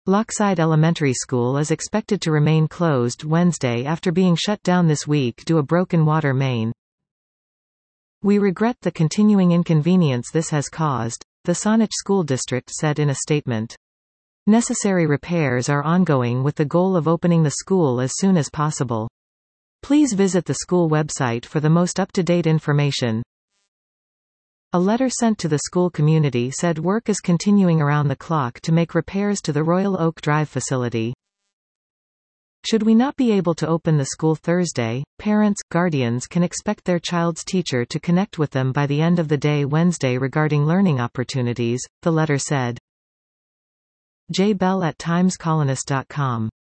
Lochside Elementary School is expected to remain closed Wednesday after being shut down this week due to a broken water main. We regret the continuing inconvenience this has caused, the Saanich School District said in a statement. Necessary repairs are ongoing with the goal of opening the school as soon as possible. Please visit the school website for the most up-to-date information. A letter sent to the school community said work is continuing around the clock to make repairs to the Royal Oak Drive facility. Should we not be able to open the school Thursday, parents, guardians can expect their child's teacher to connect with them by the end of the day Wednesday regarding learning opportunities, the letter said. J. Bell at timescolonist.com